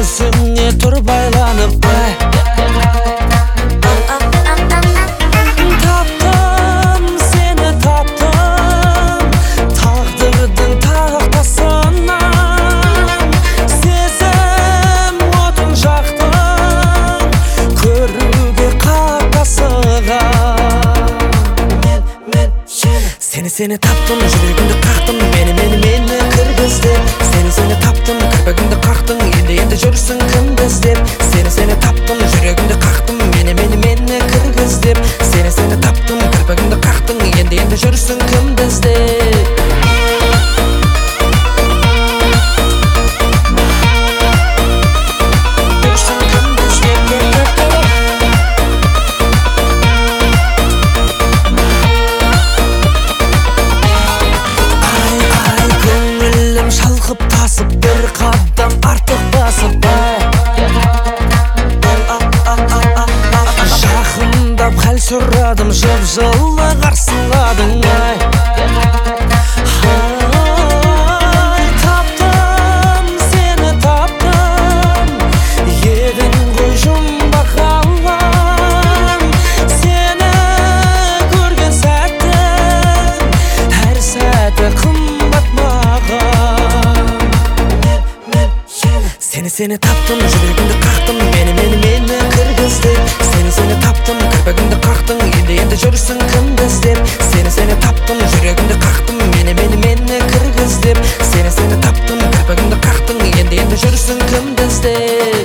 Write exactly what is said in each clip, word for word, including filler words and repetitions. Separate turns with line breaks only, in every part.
көзіңе тұр байланып ай. Таптым, сені таптым, тағдырдың тақтасынан. Сезім отын жақтым, көруге қақасыған. Мен, мен, сені, сені таптым, жүрегімді қақтым, мені, мені, мені кіргіздеп. Сені, сені таптым, кірпігімді қақтың, енді, енді жүрсің кімді іздеп. Сені, сені таптым, жүрегімді қақтым, мені, мені, мені кіргіздеп. Сені, сені таптым, кірпігімді қақтың, енді, енді жүрсің кімді іздеп. Bir qadam артық басып жақындап хәл сұрадым, жып-жылы қарсыладың ай. Таптым, сені таптым, едің ғой жұмбақ алам. Сені көрген сәттің әр сәті қымбат маған. Сені, сені таптым, жүрегімді қақтым, мені, мені, мені кіргіздеп. Сені, сені таптым, кірпігімді қақтың, енді, енді жүрсің кімді іздеп. Сені, сені таптым, жүрегімді қақтым, мені, мені, мені кіргіздеп. Сені, сені таптым, кірпігімді қақтың, енді, енді жүрсің кімді іздеп.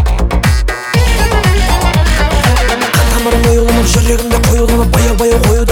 жүрегімде қойылынып баяу-баяу қоюда